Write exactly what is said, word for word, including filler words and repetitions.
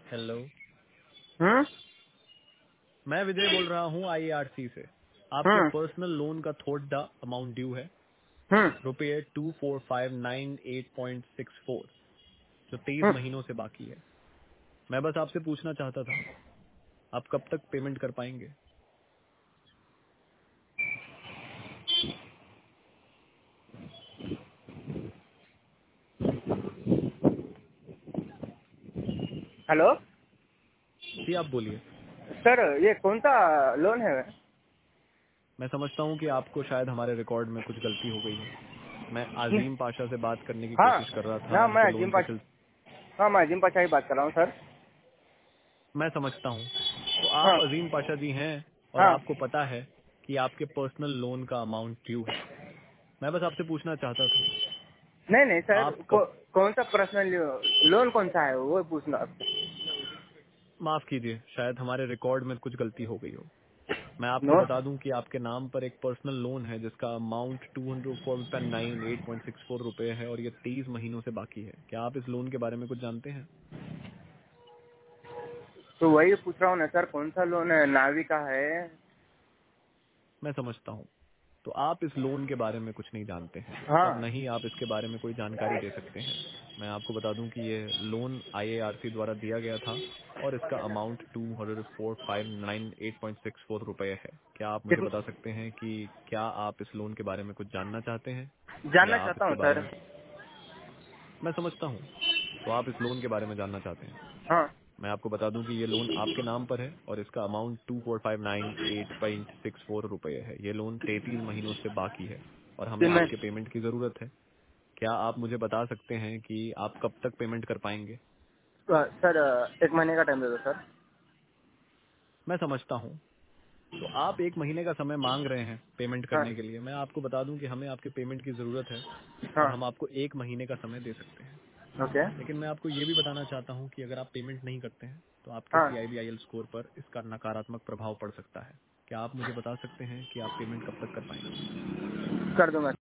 Hello. हम्म मैं विजय बोल रहा हूँ आईएआरसी से। आपके हम्म पर्सनल लोन का थोड़ा अमाउंट ड्यू है, हम्म रुपये two four five nine eight point six four, जो तेईस हम्म। महीनों से बाकी है। मैं बस आपसे पूछना चाहता था, आप कब तक पेमेंट कर पाएंगे? हेलो जी आप बोलिए। सर, ये कौन सा लोन है? मैं समझता हूँ कि आपको शायद हमारे रिकॉर्ड में कुछ गलती हो गई है। मैं आजीम पाशा से बात करने की हाँ कोशिश कर रहा था ना, मैं आपके अजीम लोन के पाशा। सिलसिले। हाँ, मैं अजीम पाशा ही बात कर रहा हूँ सर। मैं समझता हूँ। तो हाँ आप अजीम पाशा जी हैं और हाँ। आपको पता है कि आपके पर्सनल लोन का अमाउंट ड्यू है। मैं बस आपसे पूछना चाहता था, नहीं नहीं सर, आप को, कब, कौन सा पर्सनल लोन कौन सा है वो पूछना आपसे। माफ कीजिए, शायद हमारे रिकॉर्ड में कुछ गलती हो गई हो। मैं आपको नो। बता दूं कि आपके नाम पर एक पर्सनल लोन है जिसका amount two hundred four nine eight point six four रुपए है और ये तेईस महीनों से बाकी है। क्या आप इस लोन के बारे में कुछ जानते हैं? तो वही पूछ रहा हूँ ना सर, कौन सा लोन है? नाविका है? मैं समझता हूँ। तो आप इस लोन के बारे में कुछ नहीं जानते हैं हाँ। और न ही आप इसके बारे में कोई जानकारी दे सकते हैं। मैं आपको बता दूं कि ये लोन आईएआरसी द्वारा दिया गया था और इसका amount two hundred four five nine eight point six four रुपए है। क्या आप मुझे कित- बता सकते हैं कि क्या आप इस लोन के बारे में कुछ जानना चाहते हैं या जानना आप चाहता इसके हूँ बारे सर। में? मैं समझता हूँ। तो आप इस लोन के बारे में जानना चाहते हैं। हाँ। मैं आपको बता दूं कि ये लोन आपके नाम पर है और इसका amount two four five nine eight point six four रुपए है। ये लोन तैतीस महीनों से बाकी है और हमें तीन आपके महीने। पेमेंट की जरूरत है। क्या आप मुझे बता सकते हैं कि आप कब तक पेमेंट कर पाएंगे? सर, एक महीने का टाइम दे दो सर। मैं समझता हूँ। तो आप एक महीने का समय मांग रहे हैं पेमेंट हाँ। करने के लिए। मैं आपको बता दूं कि हमें आपके पेमेंट की जरूरत है और हाँ। हम आपको एक महीने का समय दे सकते हैं। ओके। लेकिन मैं आपको ये भी बताना चाहता हूँ कि अगर आप पेमेंट नहीं करते हैं तो आपके हाँ, सीआईबीआईएल स्कोर पर इसका नकारात्मक प्रभाव पड़ सकता है। क्या आप मुझे बता सकते हैं कि आप पेमेंट कब तक कर पाएंगे? कर दूंगा।